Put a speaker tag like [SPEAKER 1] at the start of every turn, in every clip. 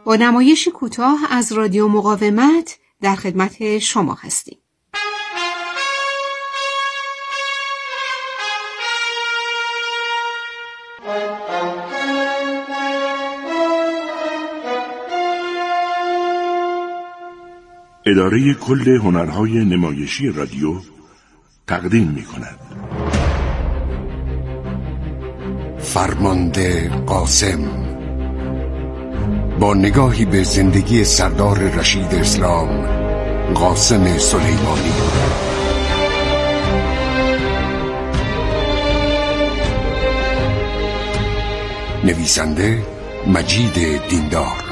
[SPEAKER 1] با نمایشی کوتاه از رادیو مقاومت در خدمت شما هستیم.
[SPEAKER 2] اداره کل هنرهای نمایشی رادیو تقدیم می‌کند.
[SPEAKER 3] فرمانده قاسم با نگاهی به زندگی سردار رشید اسلام قاسم سلیمانی. نویسنده مجید دیندار.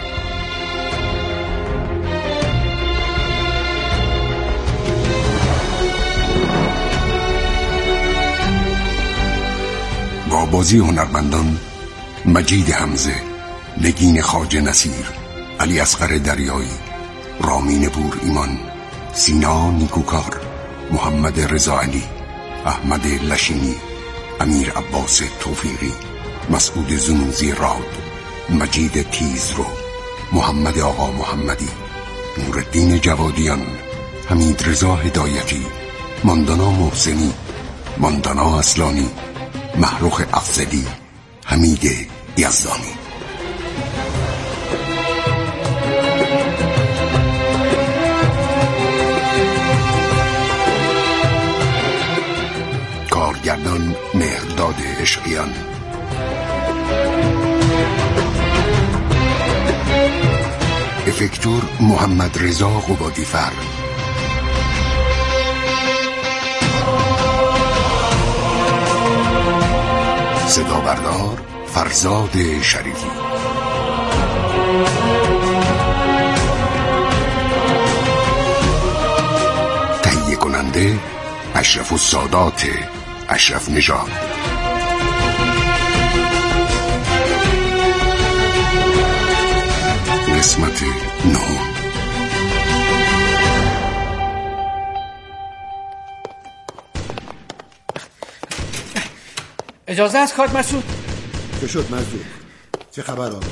[SPEAKER 3] با بازی هنرمندان مجید حمزه، نگین خواجه نصیر، علی اصغر دریایی، رامین پور ایمان، سینا نیکوکار، محمد رضا علی، احمد لشینی، امیر عباس توفیقی، مسعود زنوزی راد، مجید تیزرو، محمد آقا محمدی، نورالدین جوادیان، حمید رضا هدایتی، ماندانا محسنی، ماندانا اصلانی، محروخ افزلی، حمید یزدانی. کارگردان مهرداد عشقیان. افکتور محمد رضا قبادیفر. صدا بردار فرزاد شریفی. تهیه کننده اشرف السادات اشرف نژاد. قسمت 9.
[SPEAKER 4] اجازه است کاک مسعود؟
[SPEAKER 5] چه شد مرزوق؟ چه خبر آقا؟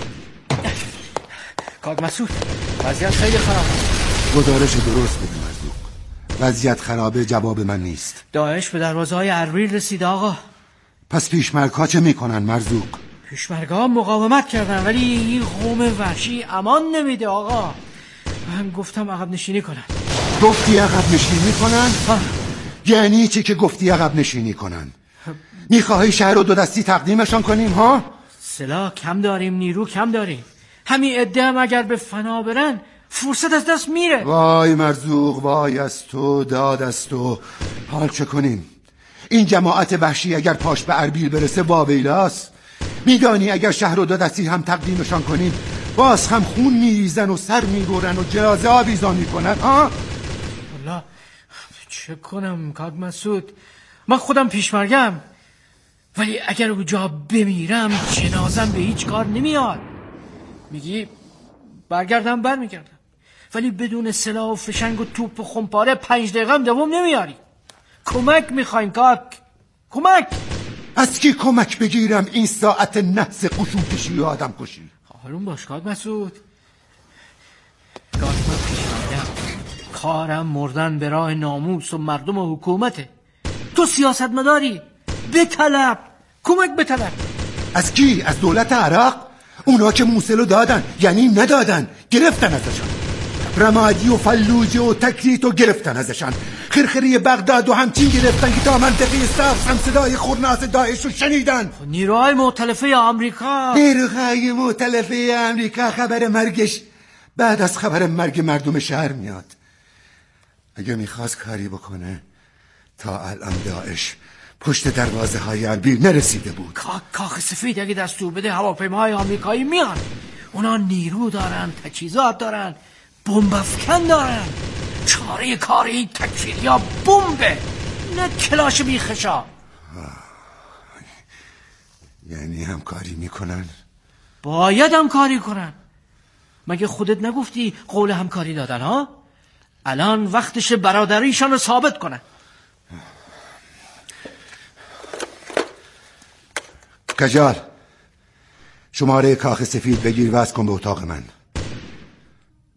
[SPEAKER 4] کاک مسعود وضعیت خیلی خراب است.
[SPEAKER 5] گزارش درست بده مرزوق. وضعیت خرابه جواب من نیست.
[SPEAKER 4] داعش به دروازه‌های اربیل رسیده آقا.
[SPEAKER 5] پس پیشمرگ‌ها چه میکنن مرزوق؟
[SPEAKER 4] پیشمرگ‌ها مقاومت کردن ولی این قوم وحشی امان نمیده آقا. من گفتم عقب نشینی کنن.
[SPEAKER 5] گفتی عقب نشینی کنن؟ یعنی چی که گفتی عقب نشینی کنن؟ میخواهی شهر رو دو دستی تقدیمشان کنیم ها؟
[SPEAKER 4] سلاح کم داریم، نیرو کم داریم. همین عده هم اگر به فنا برن فرصت از دست میره.
[SPEAKER 5] وای مرزوق، وای از تو، داد از تو. حال چه کنیم؟ این جماعت وحشی اگر پاش به اربیل برسه واویلاست. میدانی اگر شهر رو دو دستی هم تقدیمشان کنیم باز هم خون میریزن و سر میبرن و جنازه آویزان میکنن ها؟
[SPEAKER 4] والله چه کنم کاک مسعود؟ من خودم پیشمرگم ولی اگر اونجا بمیرم جنازم به هیچ کار نمیاد. میگی برگردم برمیگردم ولی بدون سلاح و فشنگ و توپ و خمپاره 5 دقیقه هم دوام نمیاری. کمک میخوایم کاک، کمک.
[SPEAKER 5] از کی کمک بگیرم این ساعت نحس قشون کشی و آدم کشی؟
[SPEAKER 4] حالون باش کاک مسعود. کاک من پیشمردم، کارم مردن به راه ناموس و مردم و حکومته. تو سیاست مداری، بطلب، کمک بطلب.
[SPEAKER 5] از کی؟ از دولت عراق؟ اونا که موصلو دادن یعنی ندادن، گرفتن ازشان. رمادی و فلوجه و تکریت و گرفتن ازشان. خرخری بغداد و همچین گرفتن که تا منطقه سبز هم صدای خورناس داعش رو شنیدن.
[SPEAKER 4] نیروهای مؤتلفه آمریکا،
[SPEAKER 5] نیروهای مؤتلفه آمریکا خبر مرگش بعد از خبر مرگ مردم شهر میاد. اگه میخواست کاری بکنه تا الان داعش پشت دروازه های اربیل نرسیده بود.
[SPEAKER 4] کاخ سفید اگه دستور بده هواپیماهای آمریکایی میان. اونا نیرو دارن، تجهیزات دارن، بمب افکن دارن. چاره کاری این تکفیریا بمبه، نه کلاش بیخشا.
[SPEAKER 5] یعنی همکاری میکنن؟
[SPEAKER 4] باید همکاری کنن. مگه خودت نگفتی قول همکاری دادن ها؟ الان وقتش برادریشان رو ثابت کنن.
[SPEAKER 5] کجال، شماره کاخ سفید بگیر واسه کن به اتاق من.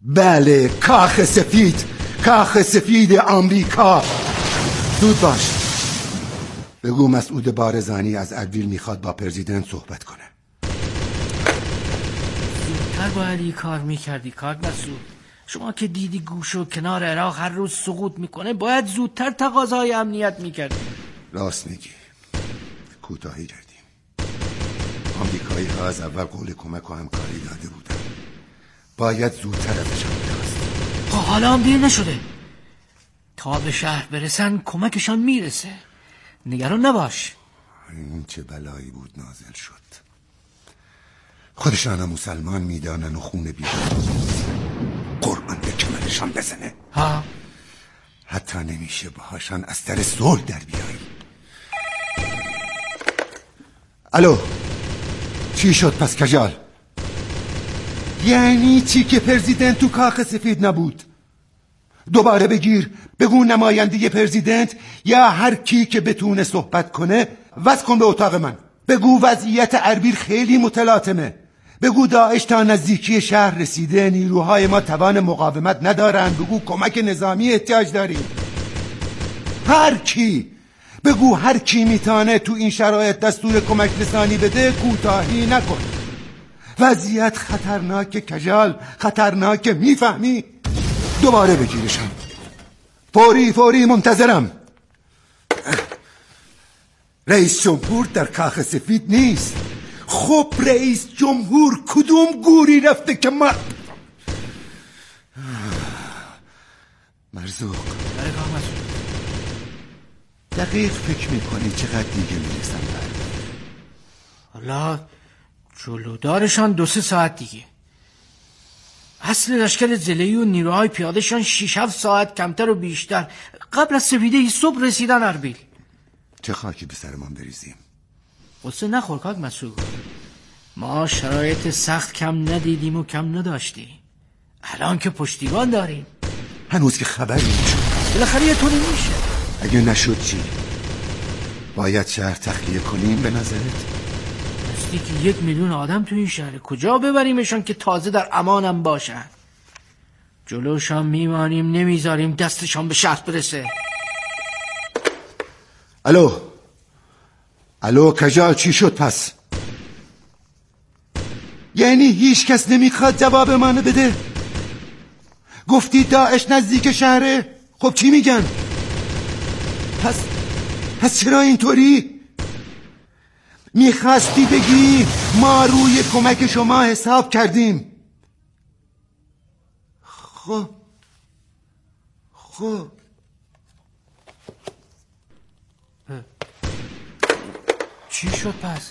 [SPEAKER 5] بله، کاخ سفید، کاخ سفید آمریکا. زود باش، بگو مسعود بارزانی از اردبیل میخواد با پرزیدنت صحبت کنه.
[SPEAKER 4] زودتر باید این کار میکردی کاک مسعود. شما که دیدی گوش و کنار عراق هر روز سقوط میکنه، باید زودتر تقاضای امنیت میکردی.
[SPEAKER 5] راست میگی، کوتاهی کردیم. آمریکایی ها از اول قول کمک و همکاری داده بودن، باید زودتر ازشان می‌خواستیم.
[SPEAKER 4] حالا هم دیر نشده، تا به شهر برسن کمکشان میرسه. نگران نباش.
[SPEAKER 5] این چه بلایی بود نازل شد. خودشان هم مسلمان میدانن و خون بیدار قرآن به کمرشان بزنه.
[SPEAKER 4] ها،
[SPEAKER 5] حتی نمیشه باهاشان از در صلح در بیایی. الو، چی شد پس کجال؟ یعنی چی که پرزیدنت تو کاخ سفید نبود؟ دوباره بگیر، بگو نماینده پرزیدنت یا هر کی که بتونه صحبت کنه وصل کن به اتاق من. بگو وضعیت اربیل خیلی متلاطمه. بگو داعش تا نزدیکی شهر رسیده، نیروهای ما توان مقاومت ندارن. بگو کمک نظامی احتیاج داریم. هر کی، بگو هر کی میتونه تو این شرایط دستور کمک رسانی بده کوتاهی نکن. وضعیت خطرناکه کجال، خطرناکه، میفهمی؟ دوباره بگیرشم. فوری منتظرم. رئیس جمهور در کاخ سفید نیست. خب رئیس جمهور کدوم گوری رفته که ما مرزوق دقیق فکر میکنی چقدر دیگه میرسن بعد؟
[SPEAKER 4] حالا جلودارشان 2-3 ساعت دیگه. اصل لشکر زلهی و نیروهای پیادهشان 6-7 ساعت کمتر و بیشتر قبل از سفیده صبح رسیدن اربیل.
[SPEAKER 5] چه خاکی به سرمان بریزیم.
[SPEAKER 4] قصه نخور کاک مسعود، ما شرایط سخت کم ندیدیم و کم نداشتیم. الان که پشتیبان داریم.
[SPEAKER 5] هنوز که خبری نشد.
[SPEAKER 4] بالاخره یه طوری میشه.
[SPEAKER 5] اگه نشد چی؟ باید شهر تخلیه کنیم به نظرت؟
[SPEAKER 4] نزدیک 1 میلیون آدم تو این شهر، کجا ببریمشان که تازه در امانم باشن؟ جلوشان میمانیم، نمیذاریم دستشان به شهر برسه.
[SPEAKER 5] الو کجال، چی شد پس؟ یعنی هیچ کس نمیخواد جواب منو بده؟ گفتی داعش نزدیک شهره، خب چی میگن؟ پس چرا اینطوری؟ میخواستی بگی ما روی کمک شما حساب کردیم. خب
[SPEAKER 4] چی شد پس؟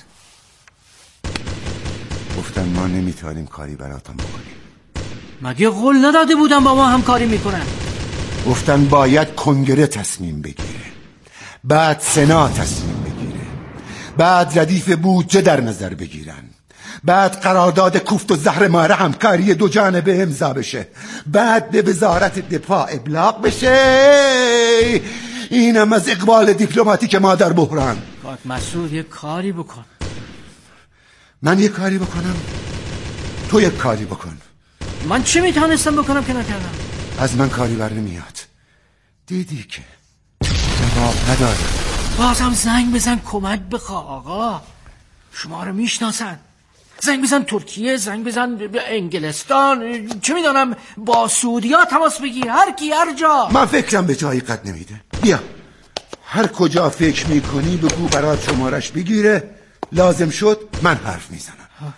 [SPEAKER 5] گفتن ما نمیتونیم کاری براتون بکنیم.
[SPEAKER 4] مگه قول نداده بودن با ما همکاری میکنن؟
[SPEAKER 5] گفتن باید کنگره تصمیم بگیره، بعد سنا تصمیم بگیره، بعد ردیف بودجه در نظر بگیرن، بعد قرارداد کوفت و زهر ماره همکاری 2 جانبه امضا بشه، بعد به وزارت دفاع ابلاغ بشه. اینم از اقبال دیپلماتیک ما در بحران.
[SPEAKER 4] کاک مسعود یه کاری بکن.
[SPEAKER 5] من یه کاری بکنم؟ تو یک کاری بکن.
[SPEAKER 4] من چه میتونستم بکنم که نکردم؟
[SPEAKER 5] از من کاری بر نمیاد. دیدی که جواب نداره.
[SPEAKER 4] بازم زنگ بزن کمک بخواه. آقا شما رو میشناسن. زنگ بزن ترکیه، زنگ بزن انگلستان، چه میدانم با سعودیا تماس بگیر، هر کی هر جا.
[SPEAKER 5] من فکرم به جایی قد نمیده. بیا هر کجا فکر میکنی بگو برات شمارش بگیره، لازم شد من حرف میزنم.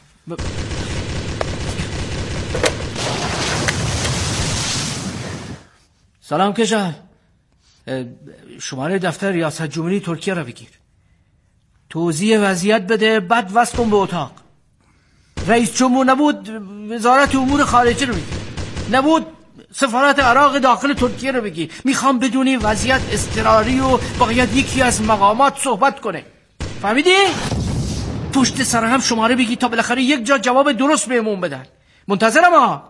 [SPEAKER 4] سلام کجال، شماره دفتر ریاست جمهوری ترکیه را بگیر، توضیح وضعیت بده، بعد وصل کن به اتاق. رئیس جمهور نبود وزارت امور خارجه رو بگیر، نبود سفارت عراق داخل ترکیه رو بگیر. میخوام بدونی وضعیت اضطراری و باید یکی از مقامات صحبت کنه. فهمیدی؟ پشت سر هم شماره بگی تا بالاخره یک جا جواب درست بهمون بدن. منتظرم ها.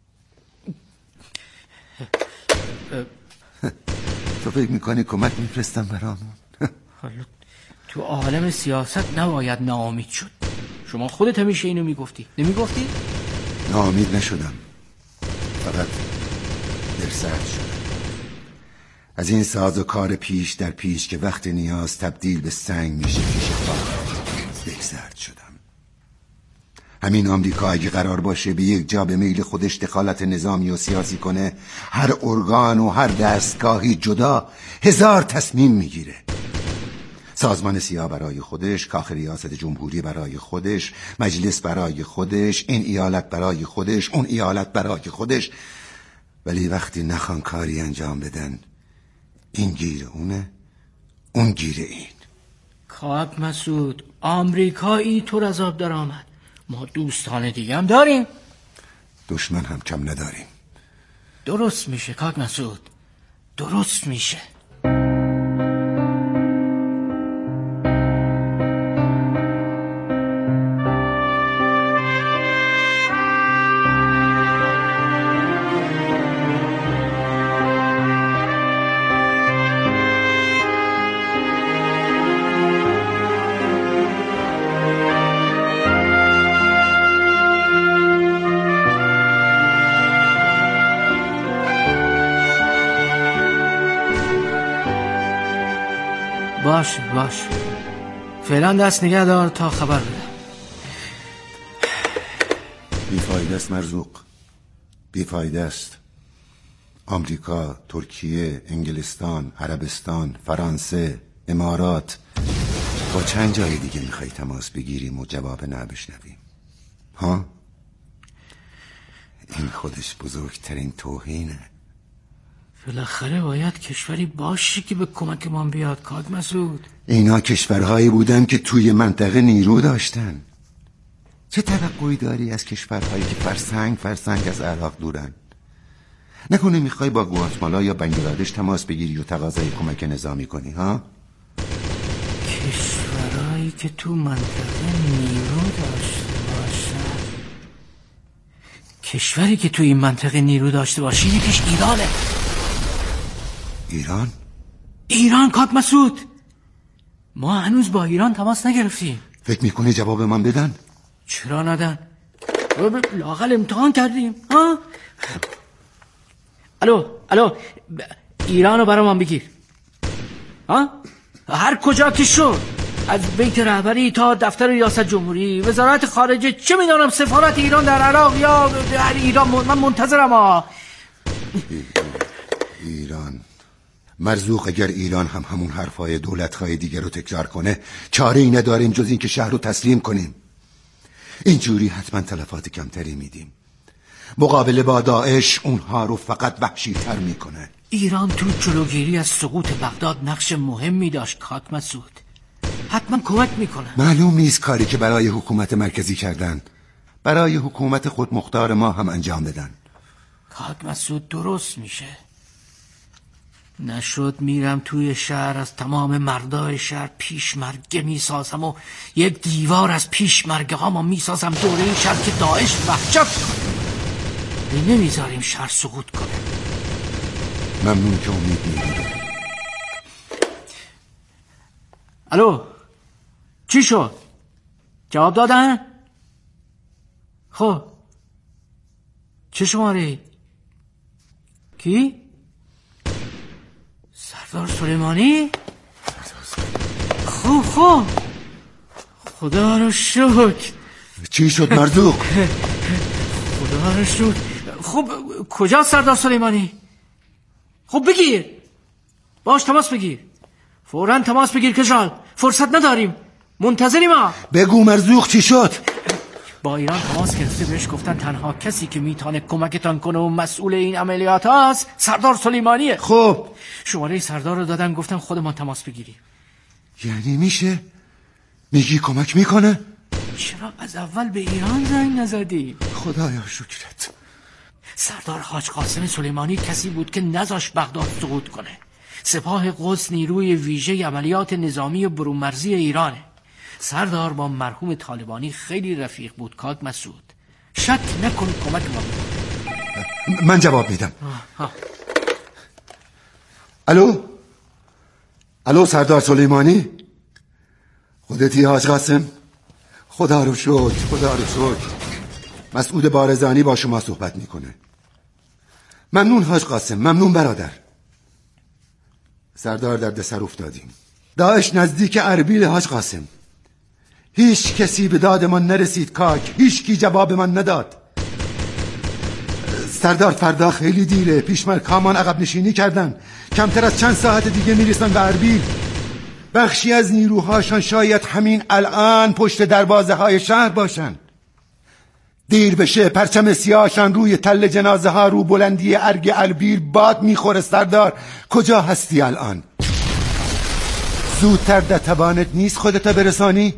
[SPEAKER 5] تو فکر میکنی کمک میفرستم برامون؟
[SPEAKER 4] تو عالم سیاست نباید ناامید شد. شما خودت همیشه اینو میگفتی، نمیگفتی؟
[SPEAKER 5] ناامید نشدم، فقط دلسرد شدم از این ساز و کار پیش در پیش که وقت نیاز تبدیل به سنگ میشه پیش خاک. دلسرد شدم. همین آمریکا اگه قرار باشه به یک جا به میل خودش دخالت نظامی و سیاسی کنه، هر ارگان و هر دستگاهی جدا 1000 تصمیم میگیره. سازمان سیاه برای خودش، کاخ ریاست جمهوری برای خودش، مجلس برای خودش، این ایالت برای خودش، اون ایالت برای خودش. ولی وقتی نخوان کاری انجام بدن، این گیر اونه، اون گیر این.
[SPEAKER 4] کاک مسعود، آمریکایی طور از آب در آمد. ما دوستان دیگه هم داریم،
[SPEAKER 5] دشمن هم کم نداریم.
[SPEAKER 4] درست میشه کاک مسعود، درست میشه. باش فعلا دست نگه دار تا خبر بدم.
[SPEAKER 5] بیفایده است مرزوق، بیفایده است. آمریکا، ترکیه، انگلستان، عربستان، فرانسه، امارات، با چند جای دیگه میخوای تماس بگیریم و جواب نه بشنویم؟ ها؟ این خودش بزرگترین توهینه.
[SPEAKER 4] بالاخره باید کشوری باشه که به کمک ما بیاد کاک مسعود.
[SPEAKER 5] اینا کشورهایی بودن که توی منطقه نیرو داشتن. چه توقعی داری از کشورهایی که فرسنگ از عراق دورن؟ نکنه میخوای با گواتمالا یا بنگلادش تماس بگیری و تقاضای کمک نظامی کنی ها؟
[SPEAKER 4] کشورهایی که تو منطقه نیرو داشته باشن. کشوری که تو این منطقه نیرو داشته باشه یکیش ایرانه.
[SPEAKER 5] ایران
[SPEAKER 4] کاک مسعود، ما هنوز با ایران تماس نگرفتیم.
[SPEAKER 5] فکر میکنی جواب من بدن؟
[SPEAKER 4] چرا ندن؟ لااقل امتحان کردیم ها؟ الو ایرانو برام بگیر ها؟ هر کجا که شد، از بیت رهبری تا دفتر ریاست جمهوری، وزارت خارجه، چه میدونم سفارت ایران در عراق یا در ایران، من منتظرم ها.
[SPEAKER 5] ایران مرزوق، اگر ایران هم همون حرفای دولت‌های دیگر رو تکرار کنه، چاره‌ای نداریم جز این که شهر رو تسلیم کنیم. اینجوری حتما تلفات کمتری میدیم. مقابله با داعش اونها رو فقط وحشی‌تر میکنه.
[SPEAKER 4] ایران تو جلوگیری از سقوط بغداد نقش مهمی داشت کاک مسعود، حتما کمک میکنه.
[SPEAKER 5] معلوم نیست کاری که برای حکومت مرکزی کردن برای حکومت خودمختار ما هم انجام بدن.
[SPEAKER 4] کاک مسعود درست میشه. نشد میرم توی شهر، از تمام مردای شهر پیشمرگه میسازم و یک دیوار از پیشمرگه ها ما میسازم دوره این شهر که داعش وحشت کنه. نمیذاریم شهر سقوط کنه.
[SPEAKER 5] ممنون که امید میدید.
[SPEAKER 4] الو چی شد؟ جواب دادن؟ خب چه شماره؟ کی؟ سردار سلیمانی؟ خب خدا رو شکر.
[SPEAKER 5] چی شد مرزوق؟
[SPEAKER 4] خدا رو شکر. خب کجا سردار سلیمانی؟ خب بگیر، باش تماس بگیر، فوراً تماس بگیر کشال، فرصت نداریم، منتظریم ما.
[SPEAKER 5] بگو مرزوق چی شد؟
[SPEAKER 4] با ایران تماس گرفته، بهش گفتن تنها کسی که میتونه کمکتان کنه و مسئول این عملیات هست سردار سلیمانیه.
[SPEAKER 5] خب
[SPEAKER 4] شماره سردار رو دادن، گفتن خودمان تماس بگیریم.
[SPEAKER 5] یعنی میشه؟ میگی کمک میکنه؟
[SPEAKER 4] چرا از اول به ایران زنگ نزدی؟
[SPEAKER 5] خدایا شکرت.
[SPEAKER 4] سردار حاج قاسم سلیمانی کسی بود که نذاش بغداد سقوط کنه. سپاه قدس نیروی ویژه عملیات نظامی برون مرزی ایرانه. سردار با مرحوم طالبانی خیلی رفیق بود کاک مسعود. شک نکن کمک ما بود.
[SPEAKER 5] من جواب میدم. الو سردار سلیمانی، خودتی حاج قاسم؟ خدا رو شکر. مسعود بارزانی با شما صحبت میکنه. ممنون حاج قاسم، ممنون برادر. سردار درد سر افتادیم. داعش نزدیک اربیل حاج قاسم. هیچ کسی به داد من نرسید کاک، هیچ کی جواب من نداد. سردار فردا خیلی دیره، پیشمرکامان عقب نشینی کردن، کمتر از چند ساعت دیگه میرسن به اربیل. بخشی از نیروهاشان شاید همین الان پشت دروازه های شهر باشن. دیر بشه پرچم سیاهشان روی تل جنازه ها رو بلندی ارگ اربیل باد میخوره. سردار کجا هستی الان؟ زودتر در توانت نیست خودت برسانی؟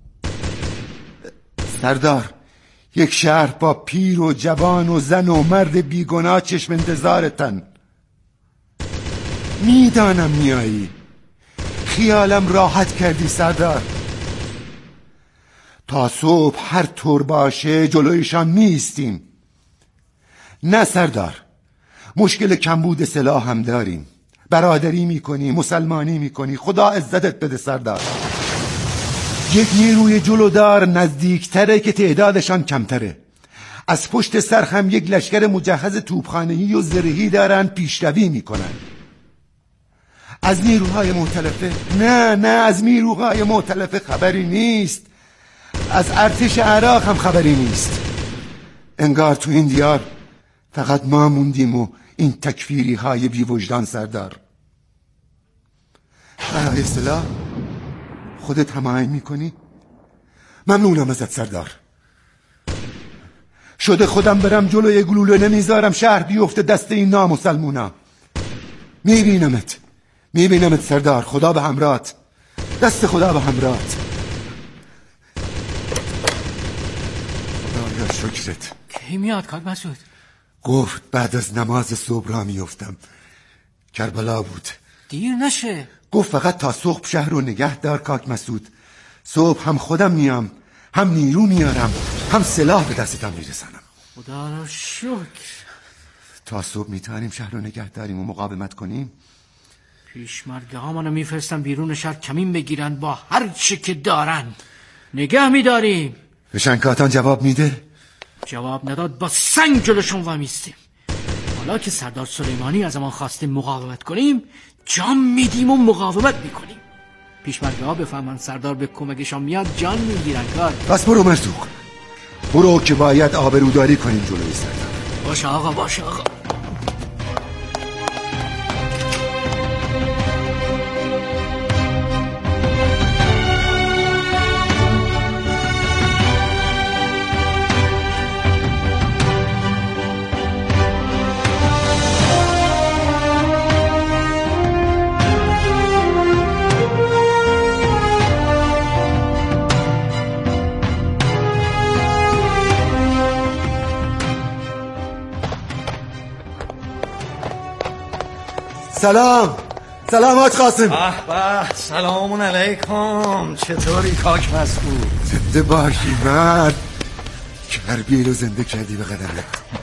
[SPEAKER 5] سردار یک شهر با پیر و جوان و زن و مرد بیگناه چشم انتظارتن. میدانم میایی، خیالم راحت کردی سردار. تا صبح هر طور باشه جلویشان میستیم. نه سردار، مشکل کمبود سلاح هم داریم. برادری میکنی، مسلمانی میکنی، خدا عزتت بده سردار. یک نیروی جلودار نزدیکتره که تعدادشان کمتره. از پشت سر هم یک لشکر مجهز توپخانه‌ای و زرهی دارن پیشروی میکنن. از نیروهای مؤتلفه؟ نه از نیروهای مؤتلفه خبری نیست. از ارتش عراق هم خبری نیست. انگار تو این دیار فقط ما موندیم و این تکفیری های بی وجدان سردار. برای اصطلاح خودت هماهنگ میکنی؟ ممنونم ازت سردار. شده خودم برم جلوی گلوله نمیذارم شهر بیفته دست این نامسلمونا. میبینمت سردار. خدا به همراهت، دست خدا به همراهت. خدایا شکرت.
[SPEAKER 4] کی میاد کاک مسعود؟
[SPEAKER 5] گفت بعد از نماز صبح را میفتم. کربلا بود.
[SPEAKER 4] دیر نشه.
[SPEAKER 5] گفت فقط تا صبح شهر رو نگه دار کاک مسعود. صبح هم خودم میام، هم نیرو میارم، هم سلاح به دستم میرسنم.
[SPEAKER 4] خدا را شکر.
[SPEAKER 5] تا صبح میتونیم شهر رو نگه داریم و مقاومت کنیم.
[SPEAKER 4] پیشمرگه ها منو میفرستن بیرون شهر کمین بگیرن با هر چی که دارن. نگه میداریم.
[SPEAKER 5] بشنکاتان جواب میده؟
[SPEAKER 4] جواب نداد با سنگ جلوشون وامیستیم. حالا که سردار سلیمانی از ما خواستیم مقاومت کنیم، جان میدیم و مقاومت میکنیم. پیشمرگه ها بفهمن سردار به کمکشان میاد جان میگیرن کار.
[SPEAKER 5] بس برو مرزوق، برو که باید آبروداری کنیم جلوی سردار.
[SPEAKER 4] باشه آقا، باشه آقا.
[SPEAKER 5] سلام حاج قاسم.
[SPEAKER 6] به سلام علیکم. چطوری کاک مسعود؟
[SPEAKER 5] زنده باشی مرد. اربیل رو زنده کردی به قدمت.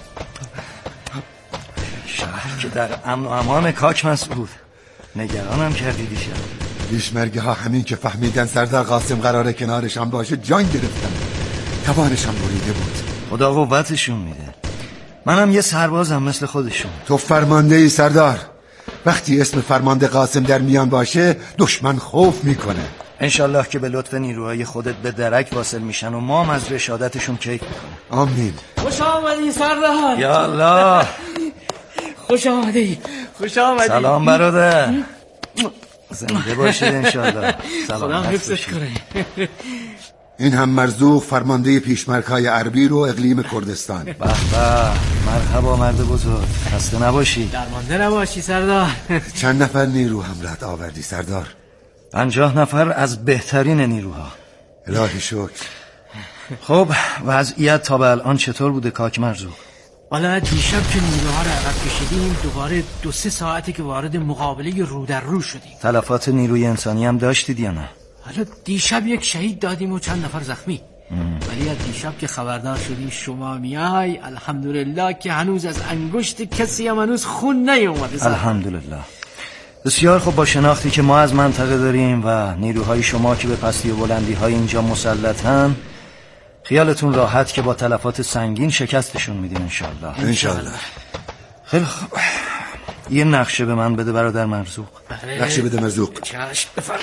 [SPEAKER 6] شهر که در امن و امان کاک مسعود. نگرانم کردی دیشب.
[SPEAKER 5] پیشمرگه ها همین که فهمیدن سردار قاسم قراره کنارشان باشه جان گرفتن. توانشان بریده بود.
[SPEAKER 6] خدا قوتشون میده. منم یه سربازم مثل خودشون.
[SPEAKER 5] تو فرمانده ای سردار. وقتی اسم فرمانده قاسم در میان باشه دشمن خوف میکنه.
[SPEAKER 6] انشالله که به لطف نیروهای خودت به درک واصل میشن و ما هم از رشادتشون کیک میکنه.
[SPEAKER 5] آمین.
[SPEAKER 4] خوش آمدی سردار.
[SPEAKER 6] یا الله.
[SPEAKER 4] خوش آمدی.
[SPEAKER 6] سلام برادر. زنده باشید انشالله.
[SPEAKER 4] خدا حفظش کنه.
[SPEAKER 5] این هم مرزوق فرمانده پیشمرکای اربیل و اقلیم کردستان.
[SPEAKER 6] به به، مرحبا مرد بزرگ. خسته نباشی.
[SPEAKER 4] درمانده نباشی سردار.
[SPEAKER 5] چند نفر نیرو همراهت آوردی سردار؟
[SPEAKER 6] 50 نفر از بهترین نیروها.
[SPEAKER 5] الهی شکر.
[SPEAKER 6] خب وضعیت تا به الان چطور بوده کاک مرزوق؟
[SPEAKER 4] حالا دیشب که نیروها رو عقب کشیدیم دوباره 2-3 ساعتی که وارد مقابله رو در رو شدیم.
[SPEAKER 6] تلفات نیروی انسانی هم داشتید یا نه؟
[SPEAKER 4] حالا دیشب یک شهید دادیم و چند نفر زخمی. ولی از دیشب که خبردار شدیم شما میای، الحمدلله که هنوز از انگشت کسی هم هنوز خون نیومده.
[SPEAKER 6] الحمدلله. بسیار خوب. با شناختی که ما از منطقه داریم و نیروهای شما که به پستی و بلندی های اینجا مسلطن، خیالتون راحت که با تلفات سنگین شکستشون میدین انشالله.
[SPEAKER 5] انشالله.
[SPEAKER 6] خیلی خوب، یه نقشه به من بده برادر مرزوق.
[SPEAKER 5] نقشه بده مرزوق.
[SPEAKER 4] چشم، بفرما.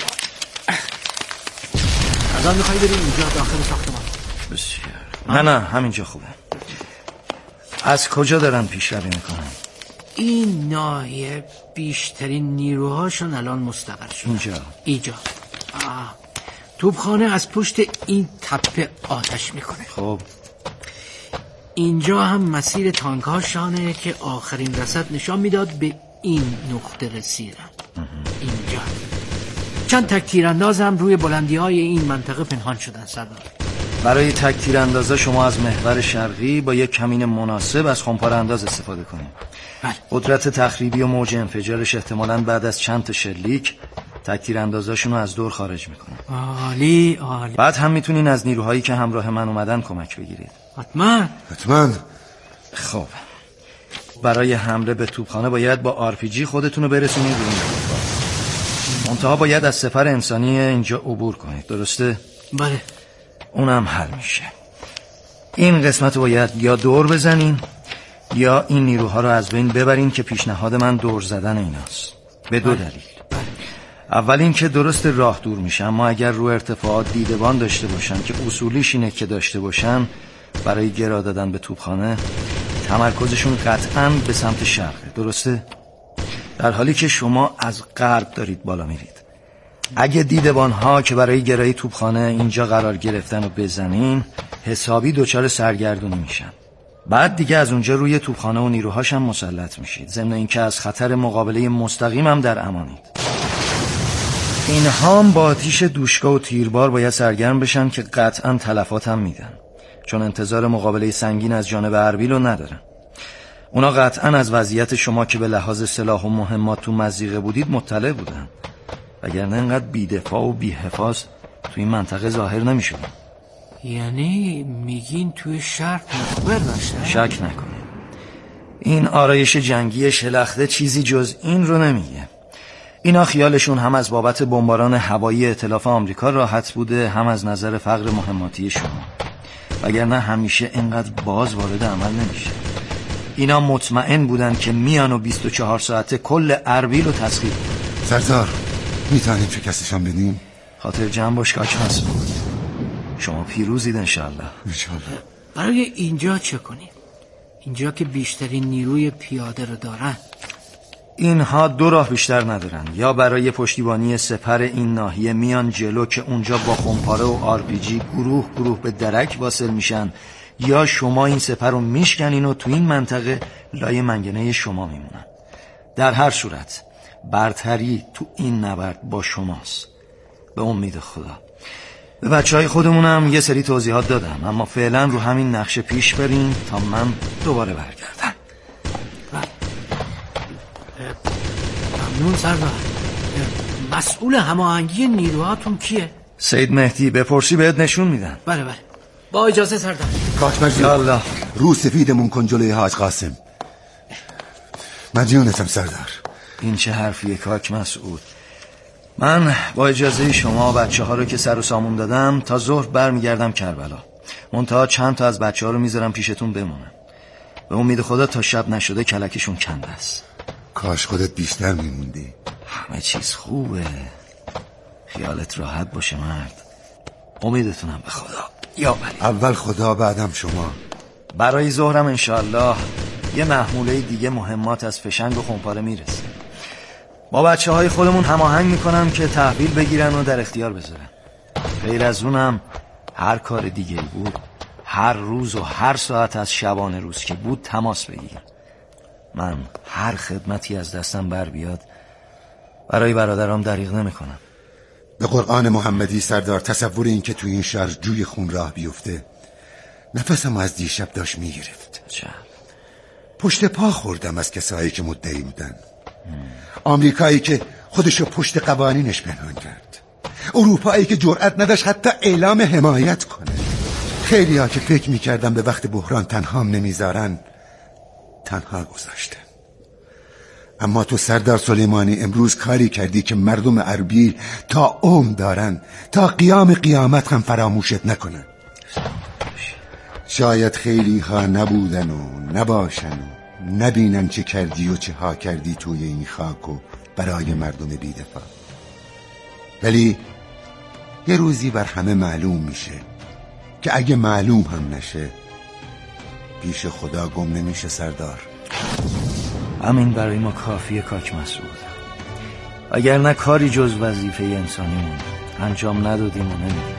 [SPEAKER 4] الان میخوایی بریم اینجا داخل ساختمان؟
[SPEAKER 6] بسیار. نه همینجا خوبه. از کجا دارن پیشروی میکنن؟
[SPEAKER 4] این ناحیه بیشترین نیروهاشون الان مستقر شدن. اینجا توپخانه از پشت این تپه آتش میکنه.
[SPEAKER 6] خب
[SPEAKER 4] اینجا هم مسیر تانک‌هاشانه که آخرین رصد نشان میداد به این نقطه رسیدن. اینجا چند تک تیرانداز هم روی بلندی‌های این منطقه پنهان شدن سردار.
[SPEAKER 6] برای تک تیراندازا شما از محور شرقی با یک کمین مناسب از خمپاره انداز استفاده کنید.
[SPEAKER 4] بله.
[SPEAKER 6] قدرت تخریبی و موج انفجارش احتمالاً بعد از چند تا شلیک تک تیراندازاشون رو از دور خارج میکنه.
[SPEAKER 4] عالی.
[SPEAKER 6] بعد هم میتونین از نیروهایی که همراه من اومدن کمک بگیرید.
[SPEAKER 4] حتما.
[SPEAKER 6] خب برای حمله به توپخانه باید با RPG خودتون رو برسونید به این توپخانه. منتها باید از سپر انسانی اینجا عبور کنید، درسته؟
[SPEAKER 4] بله.
[SPEAKER 6] اونم حل میشه. این قسمت رو باید یا دور بزنین یا این نیروها رو از بین ببرین که پیشنهاد من دور زدن ایناست. به دو دلیل. اول این که درست راه دور میشن، اما اگر رو ارتفاعات دیدبان داشته باشن که اصولیش اینه که داشته باشن، برای گرا دادن به توپخانه تمرکزشون قطعاً به سمت شرقه، درسته؟ در حالی که شما از غرب دارید بالا میرید. اگه دیدبان‌ها که برای گرایی توپخانه اینجا قرار گرفتن و بزنین، حسابی دچار سرگردونی میشن. بعد دیگه از اونجا روی توپخانه و نیروهاش هم مسلط میشید، ضمن اینکه از خطر مقابله مستقیم هم در امانید. اینها هم با آتیش دوشکا و تیربار باید سرگرم بشن که قطعاً تلفات هم میدن، چون انتظار مقابله سنگین از جانب اربیل رو ندارن. اونا قطعاً از وضعیت شما که به لحاظ سلاح و مهمات تو مضیقه بودید مطلع بودن، وگرنه اینقدر بی‌دفاع و بی‌حفاظ تو این منطقه ظاهر نمی‌شدن.
[SPEAKER 4] یعنی میگین توی شرق مخبر داشتن؟
[SPEAKER 6] شک نکنید، این آرایش جنگی شلخته چیزی جز این رو نمیگه. اینا خیالشون هم از بابت بمباران هوایی ائتلاف آمریکا راحت بوده، هم از نظر فقر مهماتی شما، وگرنه همیشه اینقدر باز وارد عمل نمیشه. اینا مطمئن بودن که میان و 24 ساعته کل اربیل رو تسخیر کنن.
[SPEAKER 5] سردار میتونیم شکستشان بدیم؟
[SPEAKER 6] خاطر جمع باش کاک مسعود، شما پیروزید انشالله.
[SPEAKER 4] برای اینجا چه کنیم؟ اینجا که بیشترین نیروی پیاده رو دارن.
[SPEAKER 6] اینها دو راه بیشتر ندارن، یا برای پشتیبانی سپر این ناحیه میان جلو که اونجا با خمپاره و RPG گروه گروه به درک واصل میشن، یا شما این سپر رو میشکنین و تو این منطقه لای منگنه شما میمونن. در هر صورت برتری تو این نبرد با شماست، به امید خدا. به بچهای خودمونم یه سری توضیحات دادم، اما فعلا رو همین نقشه پیش بریم تا من دوباره برگردم.
[SPEAKER 4] ممنون سردار. مسئول هماهنگی نیروهاتون کیه؟
[SPEAKER 6] سید مهدی، بپرسی بهت نشون میدن.
[SPEAKER 4] بله با اجازه سردار.
[SPEAKER 5] کاک مرزوق، رو سفیدمون کن جلوی حاج قاسم. مدیونتم سردار.
[SPEAKER 6] این چه حرفیه کاک مسعود؟ من با اجازه شما بچه ها رو که سر و سامون دادم تا ظهر برمیگردم کربلا. منتها چند تا از بچه ها رو میذارم پیشتون بمونم. به امید خدا تا شب نشده کلکشون کنده است.
[SPEAKER 5] کاش خودت بیشتر میموندی.
[SPEAKER 6] همه چیز خوبه، خیالت راحت باشه مرد. امیدتونم به خدا. یا ولی
[SPEAKER 5] اول خدا بعدم شما.
[SPEAKER 6] برای ظهرم انشالله یه محموله دیگه مهمات از فشنگ و خمپاره میرسه. با بچه های خودمون هماهنگ میکنم که تحویل بگیرن و در اختیار بذارن. غیر از اونم هر کار دیگه بود، هر روز و هر ساعت از شبانه روز که بود تماس بگیر. من هر خدمتی از دستم بر بیاد برای برادرام دریغ نمیکنم.
[SPEAKER 5] به قرآن محمدی سردار، تصور این که توی این شهر جوی خون راه بیفته نفسم از دیشب داشت میگرفت. پشت پا خوردم از کسایی که مدعی بودن. آمریکایی که خودشو پشت قوانینش پنهان کرد، اروپایی که جرأت نداشت حتی اعلام حمایت کنه. خیلی ها که فکر میکردم به وقت بحران تنهام نمیذارن، تنها گذاشته. اما تو سردار سلیمانی امروز کاری کردی که مردم اربیل تا عمر دارن، تا قیام قیامت هم فراموشت نکنن. شاید خیلی ها نبودن و نباشن و نبینن چه کردی و چه ها کردی توی این خاک و برای مردم بی‌دفاع. ولی یه روزی بر همه معلوم میشه که اگه معلوم هم نشه پیش خدا گم نمیشه سردار.
[SPEAKER 6] همین برای ما کافیه کاک مسعود. اگر نه کاری جز وظیفه انسانیمون انجام ندادیم و نمیدیم.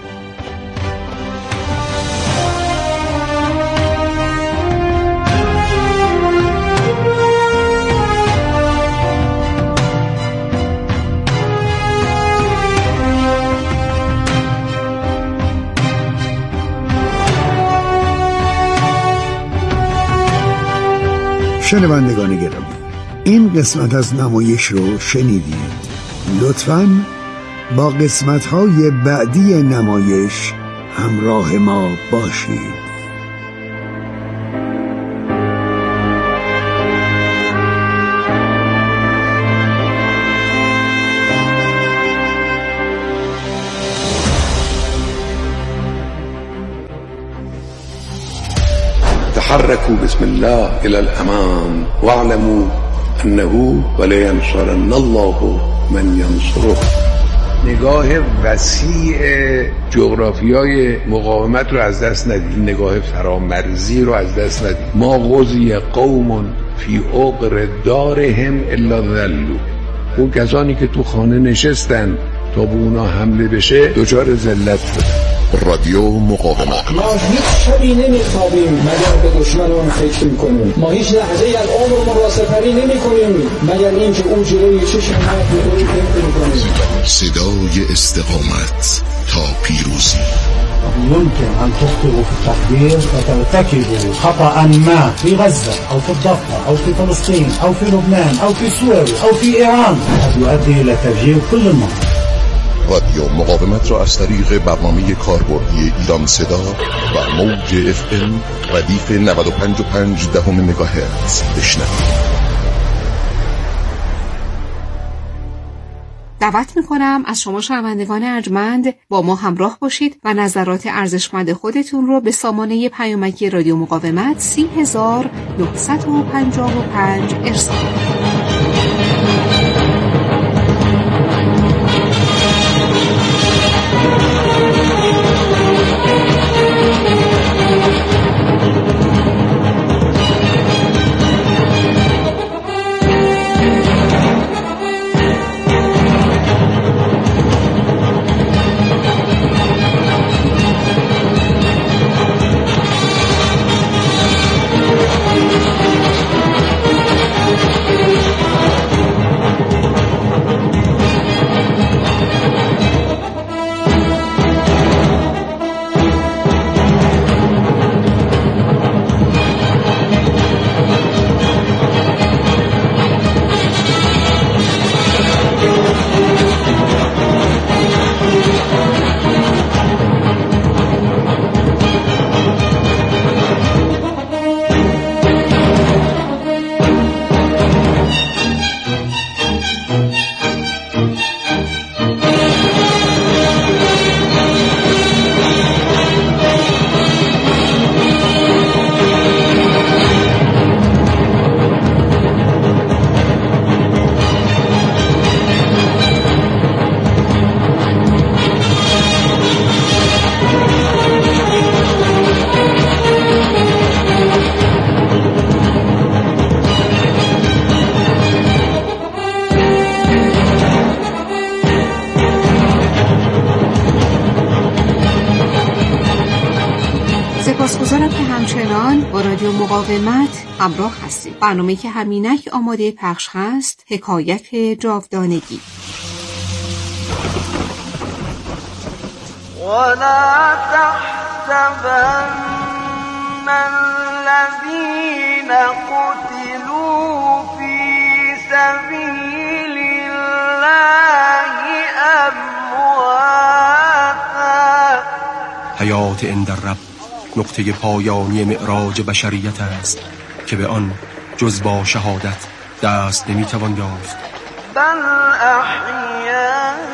[SPEAKER 7] شنوندگان گرامی، این قسمت از نمایش رو شنیدید. لطفاً با قسمت‌های بعدی نمایش همراه ما باشید.
[SPEAKER 3] تحركوا بسم الله إلى الأمام واعلموا أنه ولينصرن الله من ينصره. نگاه وسیع جغرافیای مقاومت رو از دست ندید، نگاه فرامرزی رو از دست ندید. ما غزی قوم فی عقر دارهم الا ذلوا. اون کسانی که تو خانه نشستن تا به اونا حمله بشه دچار ذلت شدن.
[SPEAKER 2] رادیو مقاومت.
[SPEAKER 8] ما هیچ شبی نمیخوابیم مگر به دشمنان فکر میکنیم. ما هیچ لحظه از عمر را سپری نمیکنیم مگر اینکه اون جلوی چشم ما رو فکر میکنیم.
[SPEAKER 2] صدای استقامت تا پیروزی.
[SPEAKER 9] يمكن أن تخطئوا في التقدير وترتكبوا خطأ ما في غزة أو في الضفة أو في فلسطين أو في لبنان أو في سوريا أو في إيران قد يؤدي إلى تفجير كل المنطقة.
[SPEAKER 2] رادیو مقاومت را از طریق برنامه کاربردی ایران صدا و موج FM ردیف 95.5 مگاهرتز بشنوید.
[SPEAKER 1] دعوت میکنم از شما شنوندگان ارجمند با ما همراه باشید و نظرات ارزشمند خودتون رو به سامانه پیامکی رادیو مقاومت 3955 ارسال کنید. سپاسگزارم که همچنان با رادیو مقاومت همراه هستید. برنامه‌ای که همینک آماده پخش هست، حکایت جاودانگی.
[SPEAKER 10] ولا تحسبن الذين قتلوا في سبيل الله امواتا.
[SPEAKER 11] حیات عند الرب نقطه پایانی معراج بشریت است که به آن جز با شهادت دست نمیتوان یافت.
[SPEAKER 10] بل احیاء